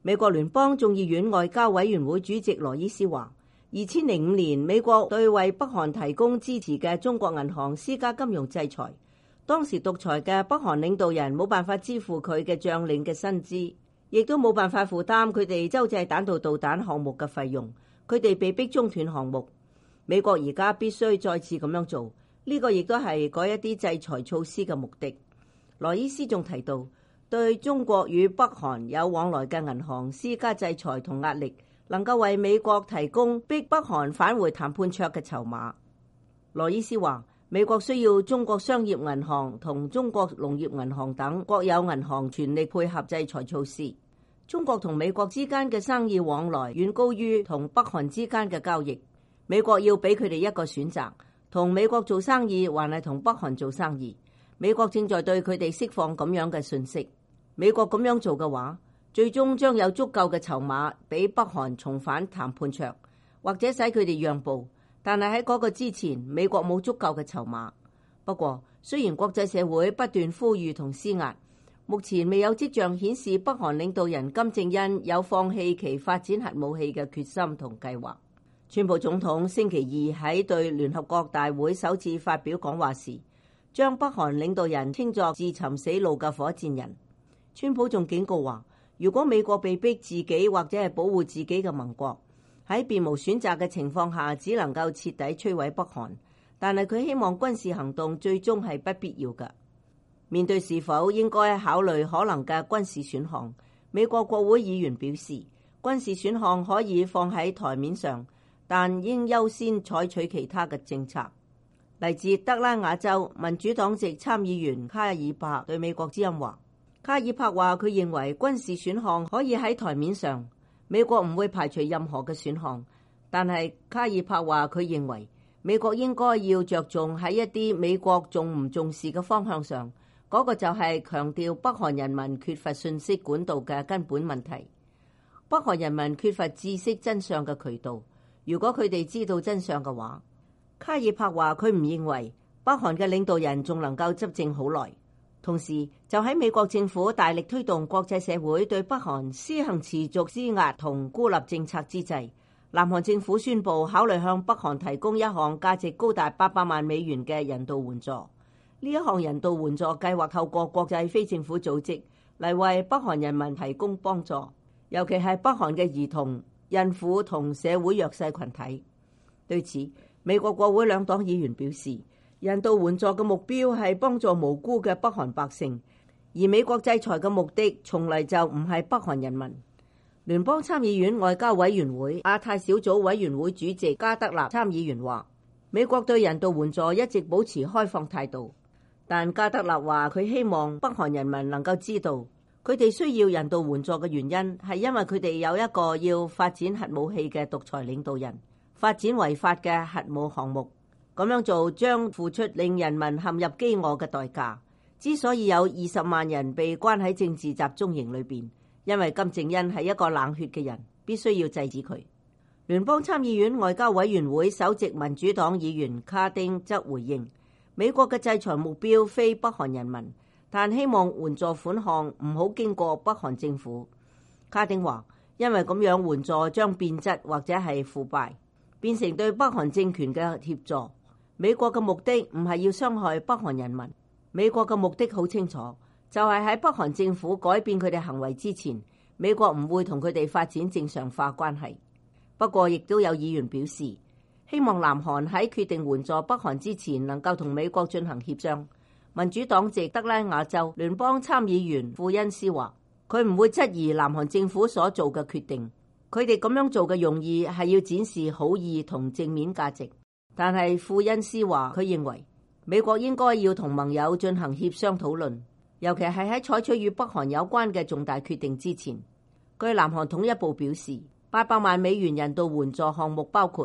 美國聯邦眾議院外交委員會主席羅伊斯話，2005年美國對為北韓提供支持嘅中國銀行施加金融制裁，當時獨裁嘅北韓領導人冇辦法支付佢嘅將領嘅薪資，亦都冇辦法負擔佢哋洲際彈道導彈項目嘅費用，佢哋被逼中斷項目。美國而家必須再次咁樣做，呢個亦都係嗰一啲制裁措施嘅目的。羅伊斯仲提到，對中國與北韓有往來嘅銀行施加制裁同壓力，能夠為美國提供逼北韓返回談判桌嘅籌碼。羅伊斯話，美國需要中國商業銀行同中國農業銀行等國有銀行全力配合制裁措施。中國同美國之間嘅生意往來遠高於同北韓之間嘅交易，美國要俾佢哋一個選擇，同美國做生意還係同北韓做生意。美國正在對佢哋釋放咁樣嘅訊息。美國咁樣做嘅話，最終將有足夠嘅籌碼俾北韓重返談判桌，或者使佢哋讓步。但係喺嗰個之前，美國冇足夠嘅籌碼。不過，雖然國際社會不斷呼籲同施壓，目前未有跡象顯示北韓領導人金正恩有放棄其發展核武器嘅決心同計劃。川普總統星期二喺對聯合國大會首次發表講話時，將北韓領導人稱作自尋死路嘅火箭人。川普仲警告話，如果美國被逼自己或者係保護自己嘅盟國，喺別無選擇嘅情況下，只能夠徹底摧毀北韓。但係佢希望軍事行動最終係不必要嘅。面對是否應該考慮可能嘅軍事選項，美國國會議員表示，軍事選項可以放喺台面上，但應優先採取其他嘅政策。嚟自德拉瓦州民主黨籍參議員卡爾帕對美國之音話，卡爾帕話佢認為軍事選項可以喺台面上，美國唔會排除任何嘅選項。但係卡爾帕話佢認為美國應該要着重喺一啲美國重唔重視嘅方向上，嗰個就係強調北韓人民缺乏信息管道嘅根本問題。北韓人民缺乏知識真相嘅渠道，如果佢哋知道真相嘅話，卡爾帕話佢唔認為北韓嘅領導人仲能夠執政好耐。同時，就喺美國政府大力推動國際社會對北韓施行持續施壓同孤立政策之際，南韓政府宣布考慮向北韓提供一項價值高達800萬美元嘅人道援助。呢一項人道援助計劃透過國際非政府組織嚟為北韓人民提供幫助，尤其係北韓嘅兒童、孕婦同社會弱勢群體。對此，美國國會兩黨議員表示，人道援助嘅目標係幫助無辜嘅北韓百姓，而美國制裁嘅目的從嚟就唔係北韓人民。聯邦參議院外交委員會亞太小組委員會主席加德納參議員話，美國對人道援助一直保持開放態度，但加德納話佢希望北韓人民能夠知道，佢哋需要人道援助嘅原因係因為佢哋有一個要發展核武器嘅獨裁領導人，發展違法嘅核武項目。咁樣做將付出令人民陷入飢餓嘅代價。之所以有20萬人被關喺政治集中營裏邊，因為金正恩係一個冷血嘅人，必須要制止佢。聯邦參議院外交委員會首席民主黨議員卡丁則回應，美國嘅制裁目標非北韓人民，但希望援助款項唔好經過北韓政府。卡丁話，因為咁樣援助將變質或者係腐敗，變成對北韓政權嘅協助。美國嘅目的唔係要傷害北韓人民，美國嘅目的好清楚，就係喺北韓政府改變佢哋行為之前，美國唔會同佢哋發展正常化關係。不過，亦都有議員表示，希望南韓喺決定援助北韓之前，能夠同美國進行協商。民主黨籍德拉瓦州聯邦參議員庫恩斯話，佢唔會質疑南韓政府所做嘅決定，佢哋咁樣做嘅用意係要展示好意同正面價值。但係庫恩斯話，佢認為美國應該要同盟友進行協商討論，尤其係喺採取與北韓有關嘅重大決定之前。據南韓統一部表示，800萬美元人道援助項目包括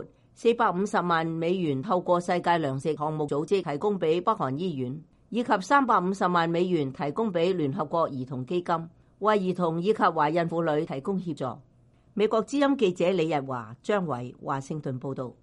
450萬美元透過世界糧食項目組織提供俾北韓醫院，以及350萬美元提供俾聯合國兒童基金，為兒童以及懷孕婦女提供協助。美國之音記者李日華、張偉華盛頓報道。